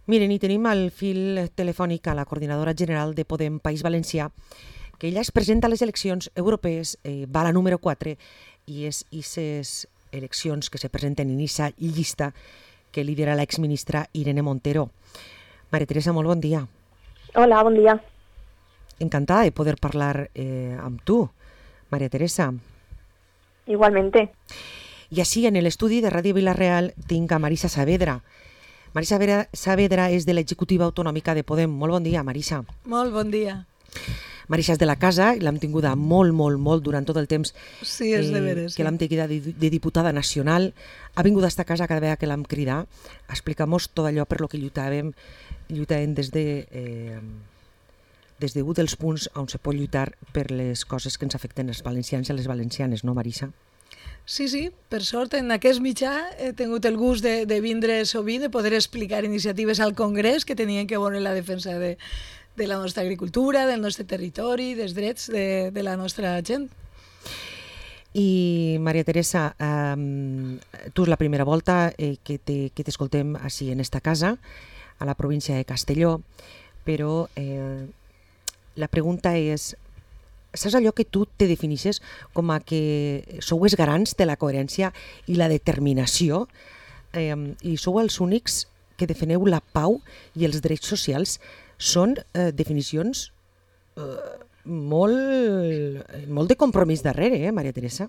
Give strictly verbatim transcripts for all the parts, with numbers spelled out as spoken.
Miren, i tenim al fil telefònic a la coordinadora general de Podem País Valencià, que ella es presenta a les eleccions europees, eh, va a la número quatre, i és aquestes eleccions que se presenten en aquesta llista que lidera l'exministra Irene Montero. Maria Teresa, molt bon dia. Hola, bon dia. Encantada de poder parlar eh, amb tu, Maria Teresa. Igualmente. I així, en l'estudi de Ràdio Vila-real, tinc a Marisa Saavedra. Marisa Saavedra és de l'executiva autonòmica de Podem. Molt bon dia, Marisa. Molt bon dia. Marisa és de la casa, l'hem tinguda molt, molt, molt durant tot el temps sí, és de veres, eh, que l'hem tinguda de, de diputada nacional. Ha vingut a esta casa cada vegada que l'hem cridat a explicar-nos tot allò per lo que lluitàvem, lluitàvem des de... Eh, des d'un dels punts on se pot lluitar per les coses que ens afecten els valencians i les valencianes, no, Marisa? Sí, sí, per sort en aquest mitjà he tingut el gust de, de vindre sovint, de poder explicar iniciatives al Congrés que tenien que veure la defensa de, de la nostra agricultura, del nostre territori, dels drets de, de la nostra gent. I, Maria Teresa, eh, tu és la primera volta eh, que t'escoltem així en esta casa, a la província de Castelló, però eh, la pregunta és... Saps allò que tu te definixes com a que sou els garants de la coherència i la determinació eh, i sou els únics que defeneu la pau i els drets socials? Són eh, definicions eh, molt, molt de compromís darrere, eh, Maria Teresa?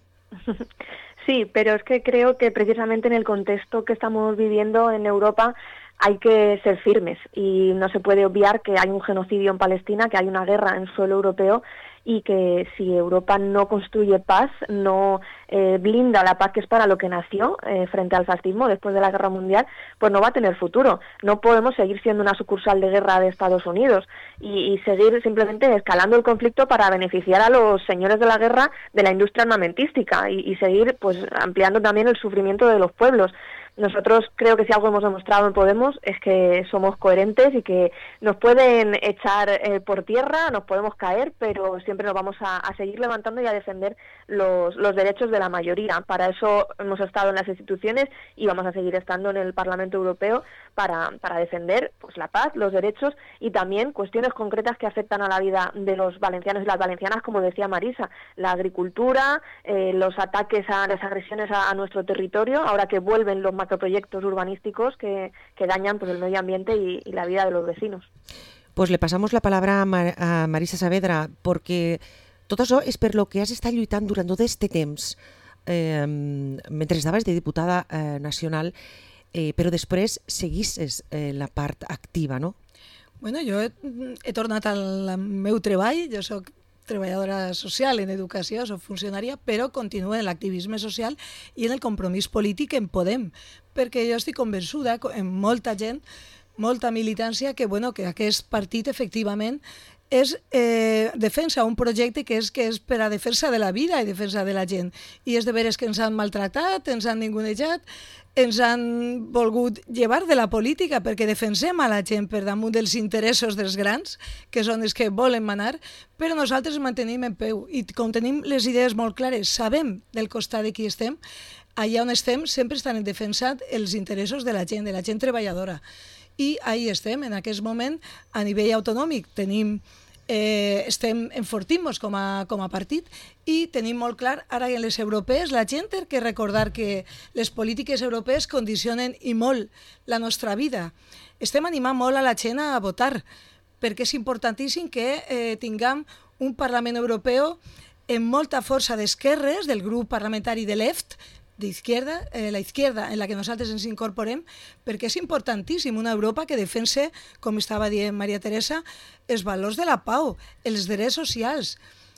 Sí, pero es que creo que precisamente en el contexto que estamos viviendo en Europa hay que ser firmes y no se puede obviar que hay un genocidio en Palestina, que hay una guerra en suelo europeo y que si Europa no construye paz, no eh, blinda la paz que es para lo que nació eh, frente al fascismo después de la Guerra Mundial, pues no va a tener futuro. No podemos seguir siendo una sucursal de guerra de Estados Unidos y, y seguir simplemente escalando el conflicto para beneficiar a los señores de la guerra de la industria armamentística y, y seguir pues ampliando también el sufrimiento de los pueblos. Nosotros creo que si algo hemos demostrado en Podemos es que somos coherentes y que nos pueden echar eh, por tierra, nos podemos caer, pero siempre nos vamos a, a seguir levantando y a defender los, los derechos de la mayoría. Para eso hemos estado en las instituciones y vamos a seguir estando en el Parlamento Europeo para, para defender pues, la paz, los derechos y también cuestiones concretas que afectan a la vida de los valencianos y las valencianas, como decía Marisa, la agricultura, eh, los ataques a las agresiones a, a nuestro territorio, ahora que vuelven los macroproyectos urbanísticos que, que dañan pues, el medio ambiente y, y la vida de los vecinos. Pues le pasamos la palabra a, Mar a Marisa Saavedra, perquè tot això és per lo que has estat lluitant durant tot aquest temps, eh, mentre estaves de diputada eh, nacional, eh, però després seguisses eh, la part activa, no? Bueno, jo he, he tornat al meu treball, jo soc treballadora social en educació, soc funcionària, però continuo en l'activisme social i en el compromís polític en Podem, perquè jo estic convençuda en molta gent, molta militància, que, bueno, que aquest partit efectivament és eh, defensa un projecte que és, que és per a defensa de la vida i defensa de la gent. I és de veres que ens han maltractat, ens han ningunejat, ens han volgut llevar de la política perquè defensem a la gent per damunt dels interessos dels grans, que són els que volen manar, però nosaltres mantenim en peu. I com tenim les idees molt clares, sabem del costat de qui estem, allà on estem sempre estan en defensa els interessos de la gent, de la gent treballadora. I ahí estem, en aquest moment, a nivell autonòmic, tenim, eh, estem enfortim-nos com a, com a partit i tenim molt clar, ara en les europees, la gent té que recordar que les polítiques europees condicionen i molt la nostra vida. Estem animant molt a la gent a votar, perquè és importantíssim que eh, tinguem un Parlament Europeu amb molta força d'esquerres, del grup parlamentari de l'EFT, d'izquierda, eh, la izquierda en la que nosaltres ens incorporem, perquè és importantíssim una Europa que defense, com estava dient Maria Teresa, els valors de la pau, els drets socials,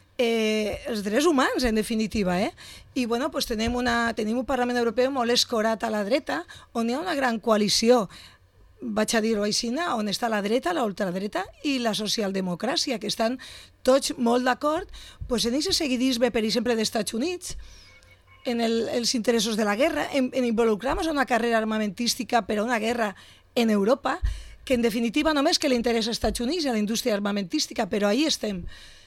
eh, els drets humans, en definitiva. Eh? I bueno, pues tenim, una, tenim un Parlament Europeu molt escorat a la dreta, on hi ha una gran coalició, vaig a dir-ho així, on està la dreta, la ultradreta i la socialdemocràcia, que estan tots molt d'acord pues, en aquest seguidisme, per exemple, dels Estats Units, en el, els interessos de la guerra, en, en involucrar-nos en una carrera armamentística per a una guerra en Europa, que en definitiva només que li interessa als Estats Units i a la indústria armamentística, però ahí estem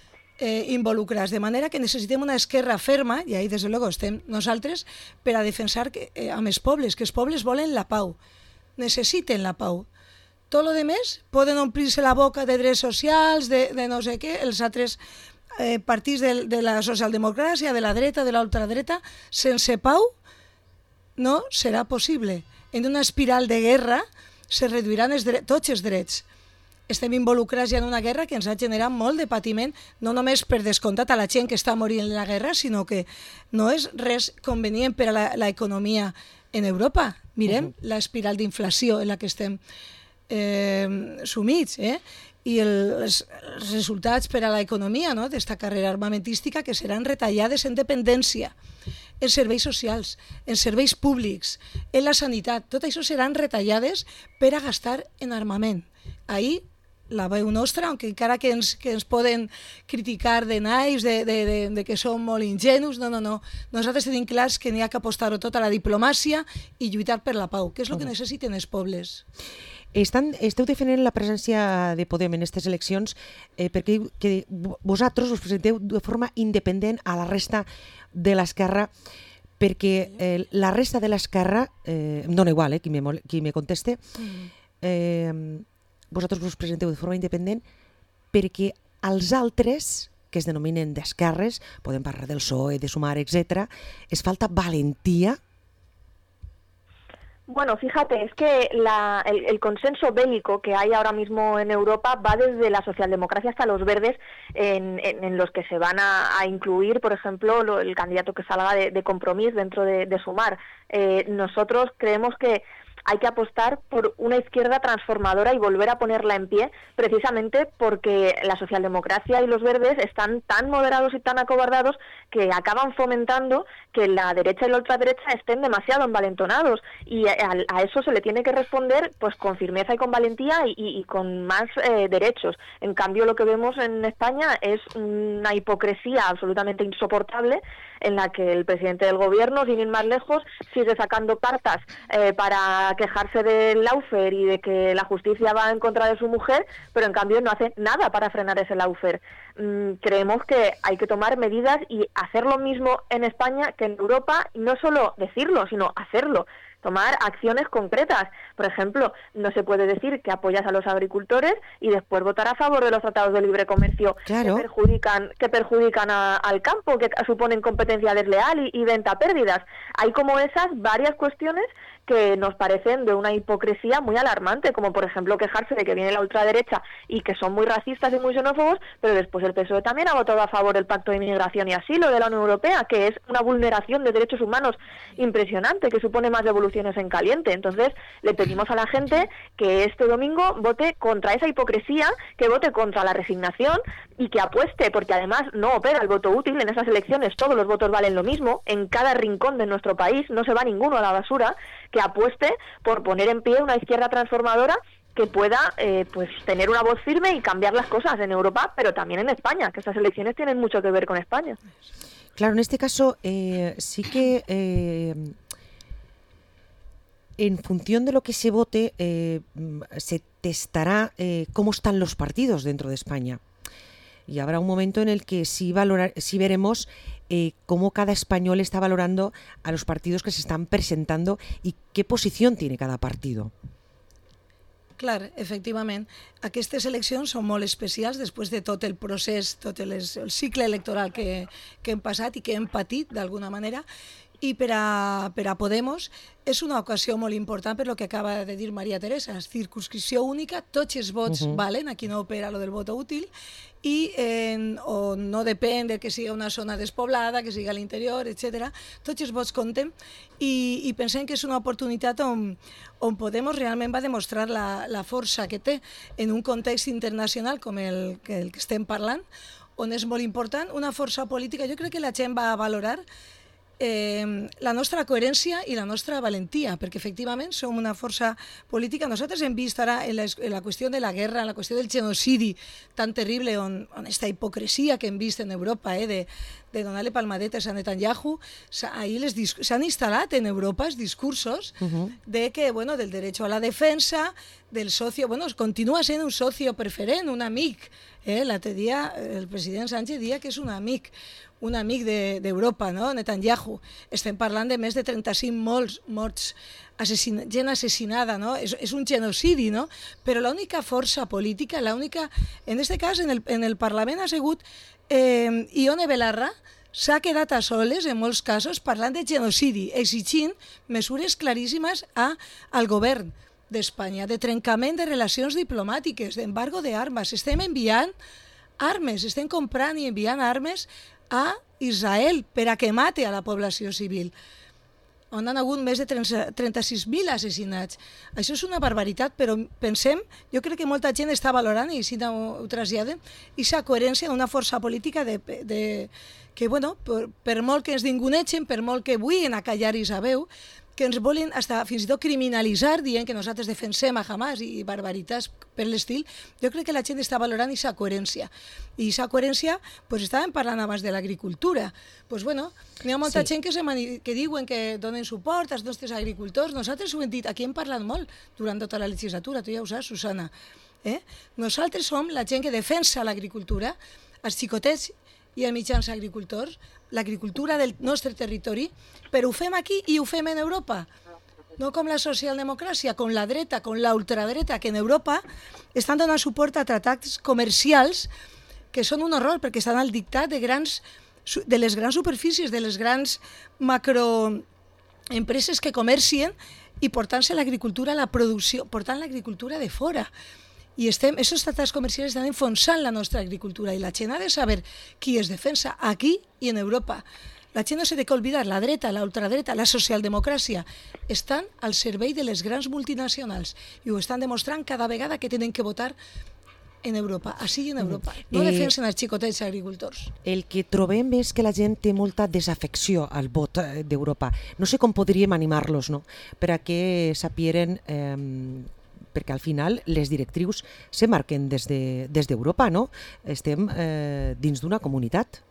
eh, involucrats, de manera que necessitem una esquerra ferma, i ahí des de luego estem nosaltres, per a defensar que, eh, amb els pobles, que els pobles volen la pau, necessiten la pau. Tot lo demés poden omplir-se la boca de drets socials, de, de no sé què, els altres eh, partits de, de la socialdemocràcia, de la dreta, de l'ultradreta, sense pau no serà possible. En una espiral de guerra se reduiran els drets, tots els drets. Estem involucrats ja en una guerra que ens ha generat molt de patiment, no només per descomptat a la gent que està morint en la guerra, sinó que no és res convenient per a l'economia en Europa. Mirem uh-huh. l'espiral d'inflació en la que estem eh, sumits, eh? i el, els resultats per a l'economia, no?, d'esta carrera armamentística, que seran retallades en dependència, en serveis socials, en serveis públics, en la sanitat. Tot això seran retallades per a gastar en armament. Ahir la veu nostra, aunque encara que ens, que ens poden criticar de naïfs, de, de, de, de que som molt ingenus, no, no, no. Nosaltres tenim clars que n'hi ha que apostar-ho tot a la diplomàcia i lluitar per la pau, que és el que necessiten els pobles. Estan, esteu defendent la presència de Podem en aquestes eleccions eh, perquè que vosaltres us presenteu de forma independent a la resta de l'esquerra, perquè eh, la resta de l'esquerra, eh, em dona igual eh, qui, me, qui me conteste, eh, vosaltres us presenteu de forma independent perquè els altres, que es denominen d'esquerres, podem parlar del P S O E, de Sumar, etcétera, es falta valentia. Bueno, fíjate, es que la, el, el consenso bélico que hay ahora mismo en Europa va desde la socialdemocracia hasta los verdes, en, en, en los que se van a, a incluir, por ejemplo, lo, el candidato que salga de, de Compromís dentro de, de Sumar. Eh, nosotros creemos que hay que apostar por una izquierda transformadora y volver a ponerla en pie, precisamente porque la socialdemocracia y los verdes están tan moderados y tan acobardados que acaban fomentando que la derecha y la ultraderecha estén demasiado envalentonados, y a, a eso se le tiene que responder pues con firmeza y con valentía y, y, y con más eh, derechos. En cambio, lo que vemos en España es una hipocresía absolutamente insoportable, en la que el presidente del gobierno, sin ir más lejos, sigue sacando cartas eh, para quejarse del lawfare y de que la justicia va en contra de su mujer, pero en cambio no hace nada para frenar ese lawfare. Mm, creemos que hay que tomar medidas y hacer lo mismo en España que en Europa, y no solo decirlo, sino hacerlo. Tomar acciones concretas. Por ejemplo, no se puede decir que apoyas a los agricultores y después votar a favor de los tratados de libre comercio claro. que perjudican, que perjudican a, al campo, que suponen competencia desleal y, y venta a pérdidas. Hay como esas varias cuestiones que nos parecen de una hipocresía muy alarmante, como por ejemplo quejarse de que viene la ultraderecha y que son muy racistas y muy xenófobos, pero después el P S O E también ha votado a favor del Pacto de Inmigración y Asilo de la Unión Europea, que es una vulneración de derechos humanos impresionante, que supone más devoluciones en caliente. Entonces, le pedimos a la gente que este domingo vote contra esa hipocresía, que vote contra la resignación y que apueste, porque además no opera el voto útil en esas elecciones, todos los votos valen lo mismo, en cada rincón de nuestro país no se va ninguno a la basura, que apueste por poner en pie una izquierda transformadora que pueda eh, pues tener una voz firme y cambiar las cosas en Europa, pero también en España, que estas elecciones tienen mucho que ver con España. Claro, en este caso eh, sí que eh, en función de lo que se vote eh, se testará eh, cómo están los partidos dentro de España. Y habrá un momento en el que sí, valorar, sí veremos eh, cómo cada español está valorando a los partidos que se están presentando y qué posición tiene cada partido. Clar, efectivament. Aquestes eleccions són molt especials després de tot el procés, tot el, el cicle electoral que, que hem passat i que hem patit d'alguna manera. I per a, per a Podemos és una ocasió molt important per lo que acaba de dir Maria Teresa, circunscripció única, tots els vots uh-huh. valen, aquí no opera lo del voto útil, i en, o no depèn de que sigui una zona despoblada, que sigui a l'interior, etcètera. Tots els vots compten i, i pensem que és una oportunitat on, on Podemos realment va demostrar la, la força que té en un context internacional com el que, el que estem parlant, on és molt important, una força política. Jo crec que la gent va valorar Eh, la nostra coherència i la nostra valentia, perquè efectivament som una força política. Nosaltres hem vist ara en la, en la qüestió de la guerra, en la qüestió del genocidi tan terrible, on, on esta hipocresia que hem vist en Europa, eh, de, de donar-li palmadetes a Netanyahu, s'han instal·lat en Europa els discursos uh-huh. de que, bueno, del derecho a la defensa, del socio, bueno, continua sent un socio preferent, un amic. Eh? L'altre dia el president Sánchez dia que és un amic, un amic d'Europa, no? Netanyahu. Estem parlant de més de trenta-cinc morts, morts assassin gent assassinada, no? És, és un genocidi, no? Però l'única força política, l'única, en aquest cas, en el, en el Parlament ha sigut eh, Ione Belarra, s'ha quedat a soles, en molts casos, parlant de genocidi, exigint mesures claríssimes a, al govern d'Espanya, de trencament de relacions diplomàtiques, d'embargo d'armes. Estem enviant armes, estem comprant i enviant armes a Israel per a que mate a la població civil, on han hagut més de trenta-sis mil assassinats. Això és una barbaritat, però pensem, jo crec que molta gent està valorant, i si no ho traslladen, aquesta coherència d'una força política de, de, que, bueno, per, per molt que ens ningunegen, per molt que vullin acallar Isabel, que ens volen hasta, fins i tot criminalitzar, dient que nosaltres defensem a Hamas i barbaritats per l'estil, jo crec que la gent està valorant aquesta coherència. I aquesta coherència, pues estàvem parlant abans de l'agricultura. Pues bueno, hi ha molta sí. gent que, se mani... que diuen que donen suport als nostres agricultors. Nosaltres ho hem dit, aquí hem parlat molt durant tota la legislatura, tu ja ho saps, Susana. Eh? Nosaltres som la gent que defensa l'agricultura, els xicotets i els mitjans agricultors, l'agricultura del nostre territori, però ho fem aquí i ho fem en Europa. No com la socialdemocràcia, com la dreta, com la ultradreta, que en Europa estan donant suport a tractats comercials que són un horror, perquè estan al dictat de, grans, de les grans superfícies, de les grans macroempreses que comercien i portant-se l'agricultura a la producció, portant l'agricultura de fora. I estem, aquests tractats comercials estan enfonsant la nostra agricultura i la gent ha de saber qui es defensa aquí i en Europa. La gent no s'ha de oblidar, la dreta, la ultradreta, la socialdemocràcia estan al servei de les grans multinacionals i ho estan demostrant cada vegada que tenen que votar en Europa, així en Europa. No eh, defensen els xicotets agricultors. El que trobem és que la gent té molta desafecció al vot d'Europa. No sé com podríem animar-los, no? Per a que sapieren... Eh, perquè al final les directrius se marquen des de, des d'Europa, ¿no? Estem eh, dins d'una comunitat.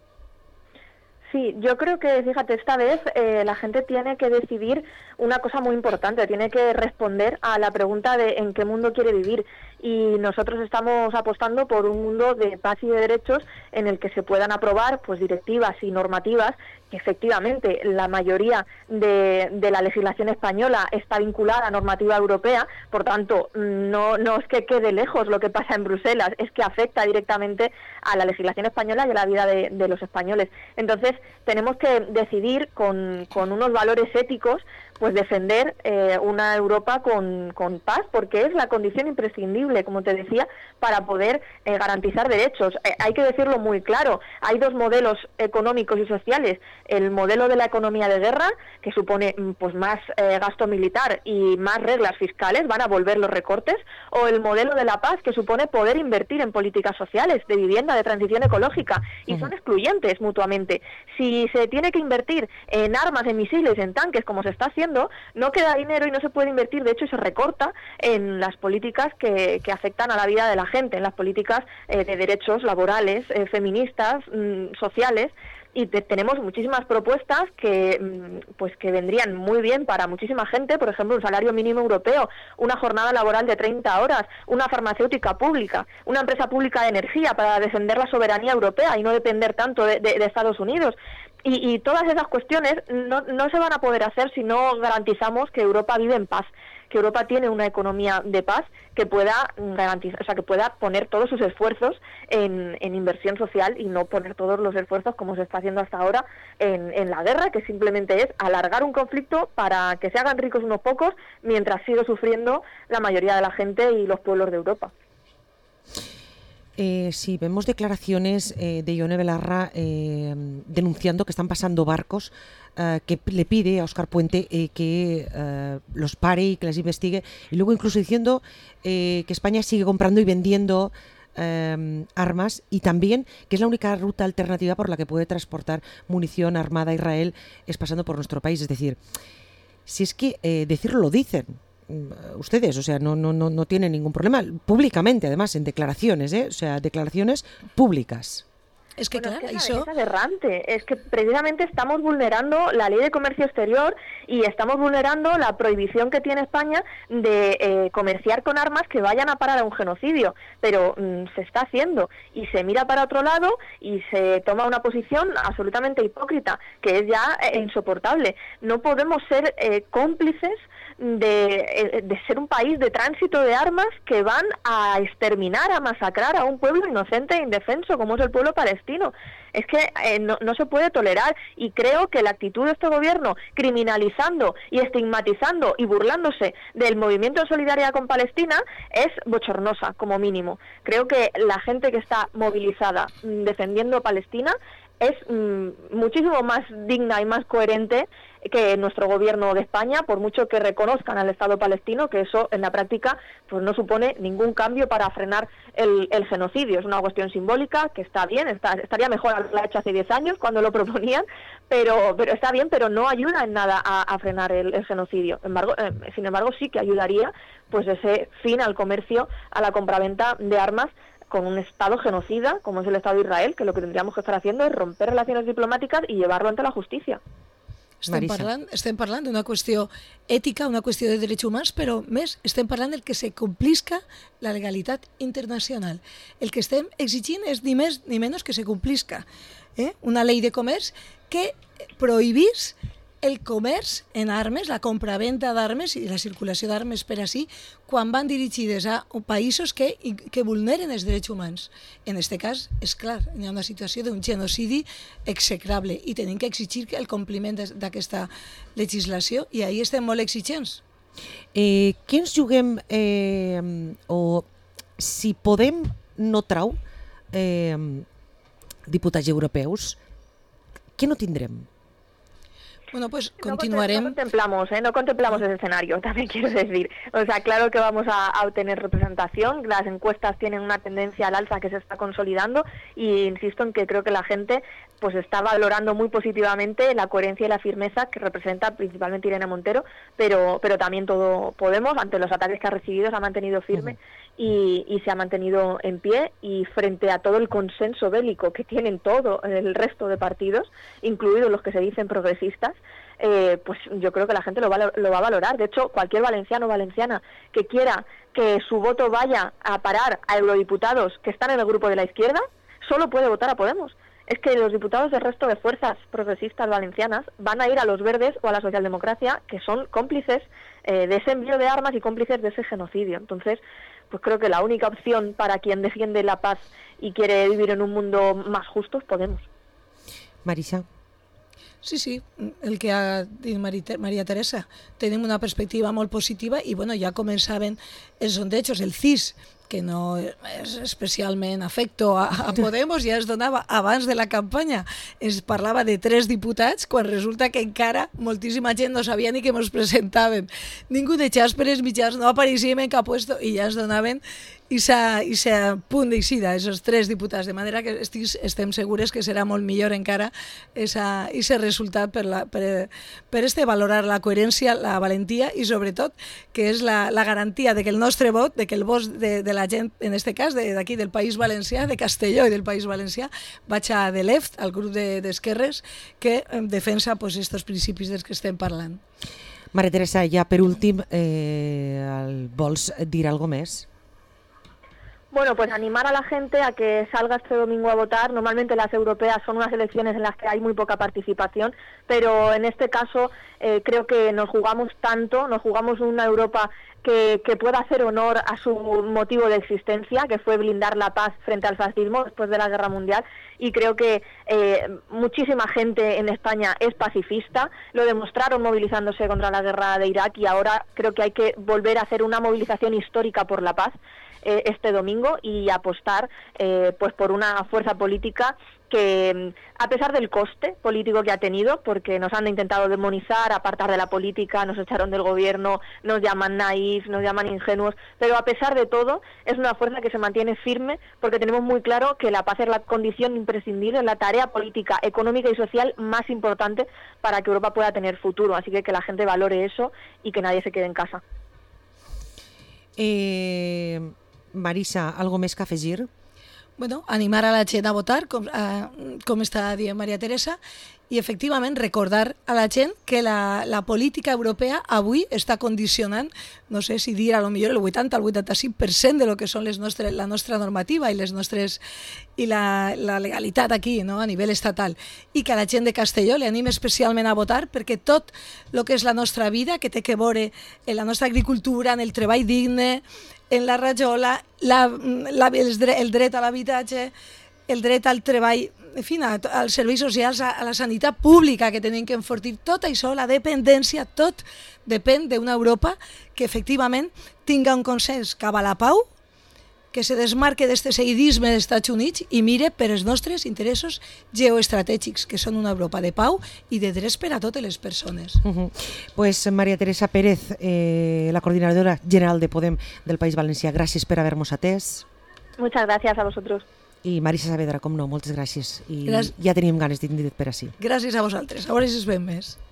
Sí, yo creo que, fíjate, esta vez eh, la gente tiene que decidir una cosa muy importante, tiene que responder a la pregunta de en qué mundo quiere vivir. Y nosotros estamos apostando por un mundo de paz y de derechos en el que se puedan aprobar pues directivas y normativas que efectivamente la mayoría de, de la legislación española está vinculada a normativa europea, por tanto no, no es que quede lejos lo que pasa en Bruselas, es que afecta directamente a la legislación española y a la vida de, de los españoles. Entonces tenemos que decidir con, con unos valores éticos pues defender eh, una Europa con, con paz, porque es la condición imprescindible, como te decía, para poder eh, garantizar derechos. Eh, hay que decirlo muy claro, hay dos modelos económicos y sociales, el modelo de la economía de guerra, que supone pues más eh, gasto militar y más reglas fiscales, van a volver los recortes, o el modelo de la paz, que supone poder invertir en políticas sociales, de vivienda, de transición ecológica, y uh-huh. son excluyentes mutuamente. Si se tiene que invertir en armas, en misiles, en tanques, como se está haciendo, no queda dinero y no se puede invertir, de hecho se recorta en las políticas que, que afectan a la vida de la gente, en las políticas eh, de derechos laborales, eh, feministas, mmm, sociales, y te, tenemos muchísimas propuestas que mmm, pues que vendrían muy bien para muchísima gente, por ejemplo un salario mínimo europeo, una jornada laboral de treinta horas, una farmacéutica pública, una empresa pública de energía para defender la soberanía europea y no depender tanto de, de, de Estados Unidos. Y, y todas esas cuestiones no, no se van a poder hacer si no garantizamos que Europa vive en paz, que Europa tiene una economía de paz que pueda garantizar, o sea, que pueda poner todos sus esfuerzos en, en inversión social y no poner todos los esfuerzos como se está haciendo hasta ahora en, en la guerra, que simplemente es alargar un conflicto para que se hagan ricos unos pocos mientras sigue sufriendo la mayoría de la gente y los pueblos de Europa. Eh, sí, vemos declaraciones eh, de Ione Belarra eh, denunciando que están pasando barcos, eh, que le pide a Óscar Puente eh, que eh, los pare y que les investigue, y luego incluso diciendo eh, que España sigue comprando y vendiendo eh, armas, y también que es la única ruta alternativa por la que puede transportar munición armada a Israel es pasando por nuestro país. Es decir, si es que eh, decirlo lo dicen ustedes, o sea, no, no, no, no tienen ningún problema, públicamente además, en declaraciones, ¿eh? O sea, declaraciones públicas. Es que bueno, claro, es, que eso... es aberrante, es que precisamente estamos vulnerando la ley de comercio exterior y estamos vulnerando la prohibición que tiene España de eh, comerciar con armas que vayan a parar a un genocidio, pero mmm, se está haciendo y se mira para otro lado y se toma una posición absolutamente hipócrita, que es ya eh, insoportable. No podemos ser eh, cómplices de, de ser un país de tránsito de armas que van a exterminar, a masacrar a un pueblo inocente e indefenso como es el pueblo palestino. Es que eh, no, no se puede tolerar, y creo que la actitud de este gobierno criminalizando y estigmatizando y burlándose del movimiento de solidaridad con Palestina es bochornosa, como mínimo. Creo que la gente que está movilizada mmm, defendiendo Palestina es mmm, muchísimo más digna y más coherente que nuestro gobierno de España, por mucho que reconozcan al Estado palestino, que eso en la práctica pues no supone ningún cambio para frenar el, el genocidio. Es una cuestión simbólica que está bien, está, estaría mejor haberla hecho hace diez años cuando lo proponían, pero, pero está bien, pero no ayuda en nada a, a frenar el, el genocidio. Sin embargo, eh, sin embargo, sí que ayudaría pues ese fin al comercio, a la compraventa de armas con un Estado genocida, como es el Estado de Israel, que lo que tendríamos que estar haciendo es romper relaciones diplomáticas y llevarlo ante la justicia. Estem parlant, estem parlant d'una qüestió ètica, una qüestió de drets humans, però més estem parlant del que se complisca la legalitat internacional. El que estem exigint és ni més ni menys que se complisca eh? una llei de comerç que prohibís el comerç en armes, la compra-venta d'armes i la circulació d'armes per així, quan van dirigides a països que, que vulneren els drets humans. En aquest cas, és clar, hi ha una situació d'un genocidi execrable i tenim que exigir el compliment d'aquesta legislació i ahir estem molt exigents. Eh, què ens juguem eh, o si Podem no trau eh, diputats europeus, què no tindrem? Bueno, pues continuaremos. No, no contemplamos, ¿eh? no contemplamos ese escenario, también quiero decir. O sea, claro que vamos a, a obtener representación, las encuestas tienen una tendencia al alza que se está consolidando y insisto en que creo que la gente pues está valorando muy positivamente la coherencia y la firmeza que representa principalmente Irene Montero, pero, pero también todo Podemos, ante los ataques que ha recibido, se ha mantenido firme. Uh-huh. Y, y se ha mantenido en pie, y frente a todo el consenso bélico que tienen todo el resto de partidos, incluidos los que se dicen progresistas, eh, pues yo creo que la gente lo va, lo va a valorar. De hecho, cualquier valenciano o valenciana que quiera que su voto vaya a parar a eurodiputados que están en el grupo de la izquierda, solo puede votar a Podemos. Es que los diputados del resto de fuerzas progresistas valencianas van a ir a los verdes o a la socialdemocracia, que son cómplices eh, de ese envío de armas y cómplices de ese genocidio. Entonces, pues creo que la única opción para quien defiende la paz y quiere vivir en un mundo más justo es Podemos. Marisa. Sí, sí, el que ha dit Maria Teresa. Tenim una perspectiva molt positiva i bueno, ja començaven els sondejos, el C I S, que no és especialment afecto a, a Podemos, ja es donava abans de la campanya. Es parlava de tres diputats, quan resulta que encara moltíssima gent no sabia ni que ens presentaven. Ningú de xàsperes mitjans no apareixíem en cap puesto i ja es donaven i s'ha punt d'eixida, aquests tres diputats, de manera que estic, estem segures que serà molt millor encara aquest resultat per, la, per, per este valorar la coherència, la valentia i sobretot que és la, la garantia de que el nostre vot, de que el vot de, de la gent, en aquest cas d'aquí del País Valencià, de Castelló i del País Valencià, vaig a de l'E F T, al grup d'esquerres, de, que defensa pues, estos principis dels que estem parlant. Maria Teresa, ja per últim, eh, vols dir alguna més? Bueno, pues animar a la gente a que salga este domingo a votar. Normalmente las europeas son unas elecciones en las que hay muy poca participación, pero en este caso eh, creo que nos jugamos tanto, nos jugamos una Europa que, que pueda hacer honor a su motivo de existencia, que fue blindar la paz frente al fascismo después de la Guerra Mundial, y creo que eh, muchísima gente en España es pacifista, lo demostraron movilizándose contra la guerra de Irak, y ahora creo que hay que volver a hacer una movilización histórica por la paz este domingo y apostar eh, pues por una fuerza política que, a pesar del coste político que ha tenido, porque nos han intentado demonizar, apartar de la política, nos echaron del gobierno, nos llaman naif, nos llaman ingenuos, pero a pesar de todo es una fuerza que se mantiene firme, porque tenemos muy claro que la paz es la condición imprescindible, la tarea política, económica y social más importante para que Europa pueda tener futuro. Así que que la gente valore eso y que nadie se quede en casa. Eh... Marisa, algo més que afegir? bueno, animar a la gent a votar, com, a, com està dient Maria Teresa, i efectivament recordar a la gent que la, la política europea avui està condicionant, no sé si dir a lo millor el vuitanta al vuitanta-cinc per cent de lo que són les nostres, la nostra normativa i les nostres i la, la legalitat aquí, no? A nivell estatal, i que a la gent de Castelló li anima especialment a votar perquè tot el que és la nostra vida, que té que veure en la nostra agricultura, en el treball digne, en la rajola, la, la, el, dret, el dret a l'habitatge, el dret al treball, en fi, als serveis socials, a, a la sanitat pública que tenim que enfortir, tot això, la dependència, tot depèn d'una Europa que efectivament tinga un consens cap a la pau, que se desmarque d'aquest seguidisme dels Estats Units i mire per els nostres interessos geoestratègics, que són una Europa de pau i de drets per a totes les persones. Uh-huh. Pues Maria Teresa Pérez, eh, la coordinadora general de Podem del País Valencià, gràcies per haver-nos atès. Muchas gracias a vosotros. I Marisa Saavedra, com no, moltes gràcies. I Gràcies. Ja teníem ganes d'indret per ací. Gràcies a vosaltres. A veure si es veiem més.